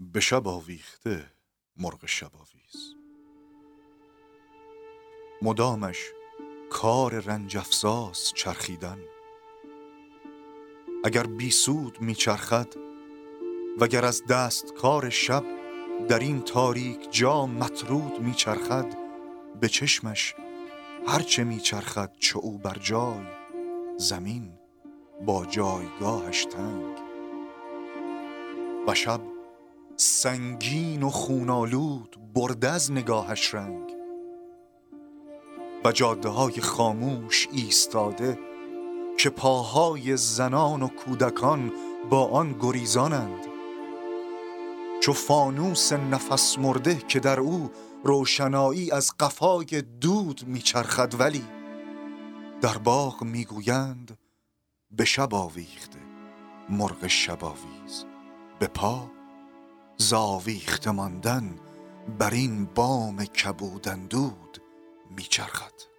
به شب آویخته مرغ شب آویز، مدامش کار رنج افزاست چرخیدن. اگر بی سود می چرخد وگر از دست کار شب در این تاریک جا مطرود می چرخد، به چشمش هرچه می چرخد چو او بر جای، زمین با جایگاهش تنگ. و شب سنگین و خونالود برده از نگاهش رنگ، و جاده های خاموش ایستاده که پاهای زنان و کودکان با آن گریزانند. چو فانوس نفس مرده که در او روشنایی از قفای دود میچرخد، ولی در باغ میگویند به شب آویخته مرغ شب آویز، به پا ز آویخته ماندن بر این بام کبود اندود میچرخد.